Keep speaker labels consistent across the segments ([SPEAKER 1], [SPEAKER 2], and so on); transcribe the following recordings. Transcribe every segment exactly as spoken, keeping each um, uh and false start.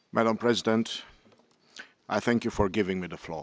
[SPEAKER 1] Madam President, I thank you for giving me the floor.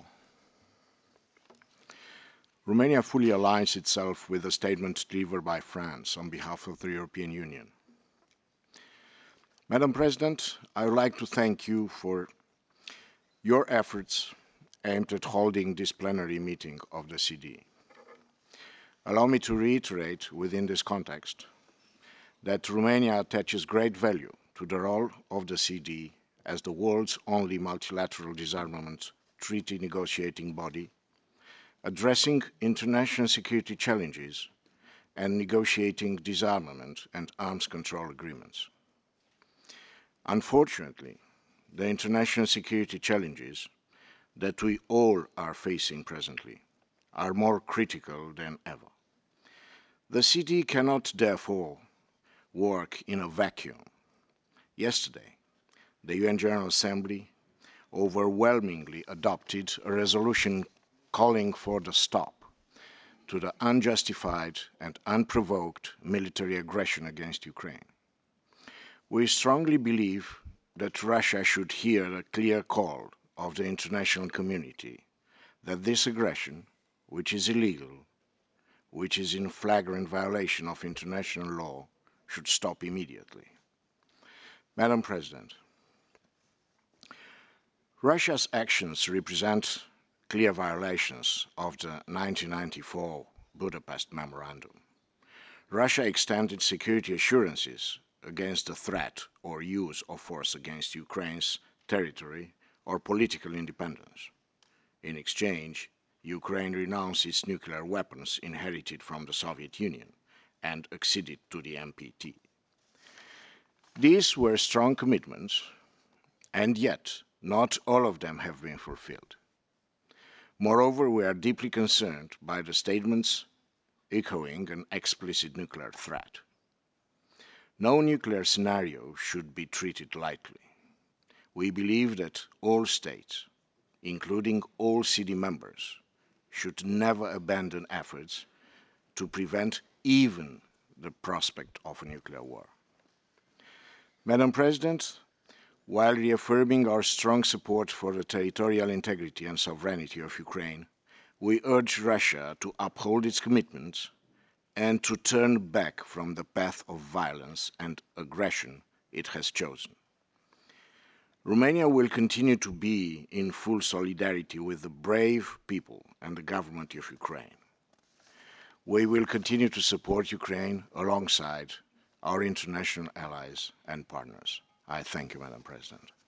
[SPEAKER 1] Romania fully aligns itself with the statement delivered by France on behalf of the European Union. Madam President, I would like to thank you for your efforts aimed at holding this plenary meeting of the C D. Allow me to reiterate within this context that Romania attaches great value to the role of the C D as the world's only multilateral disarmament treaty negotiating body, addressing international security challenges and negotiating disarmament and arms control agreements. Unfortunately, the international security challenges that we all are facing presently are more critical than ever. The C D cannot therefore work in a vacuum. Yesterday, the U N General Assembly overwhelmingly adopted a resolution calling for the stop to the unjustified and unprovoked military aggression against Ukraine. We strongly believe that Russia should hear the clear call of the international community that this aggression, which is illegal, which is in flagrant violation of international law, should stop immediately. Madam President, Russia's actions represent clear violations of the nineteen ninety-four Budapest Memorandum. Russia extended security assurances against the threat or use of force against Ukraine's territory or political independence. In exchange, Ukraine renounced its nuclear weapons inherited from the Soviet Union and acceded to the N P T. These were strong commitments, and yet not all of them have been fulfilled. Moreover, we are deeply concerned by the statements echoing an explicit nuclear threat. No nuclear scenario should be treated lightly. We believe that all states, including all C D members, should never abandon efforts to prevent even the prospect of a nuclear war. Madam President, while reaffirming our strong support for the territorial integrity and sovereignty of Ukraine, we urge Russia to uphold its commitments and to turn back from the path of violence and aggression it has chosen. Romania will continue to be in full solidarity with the brave people and the government of Ukraine. We will continue to support Ukraine alongside our international allies and partners. I thank you, Madam President.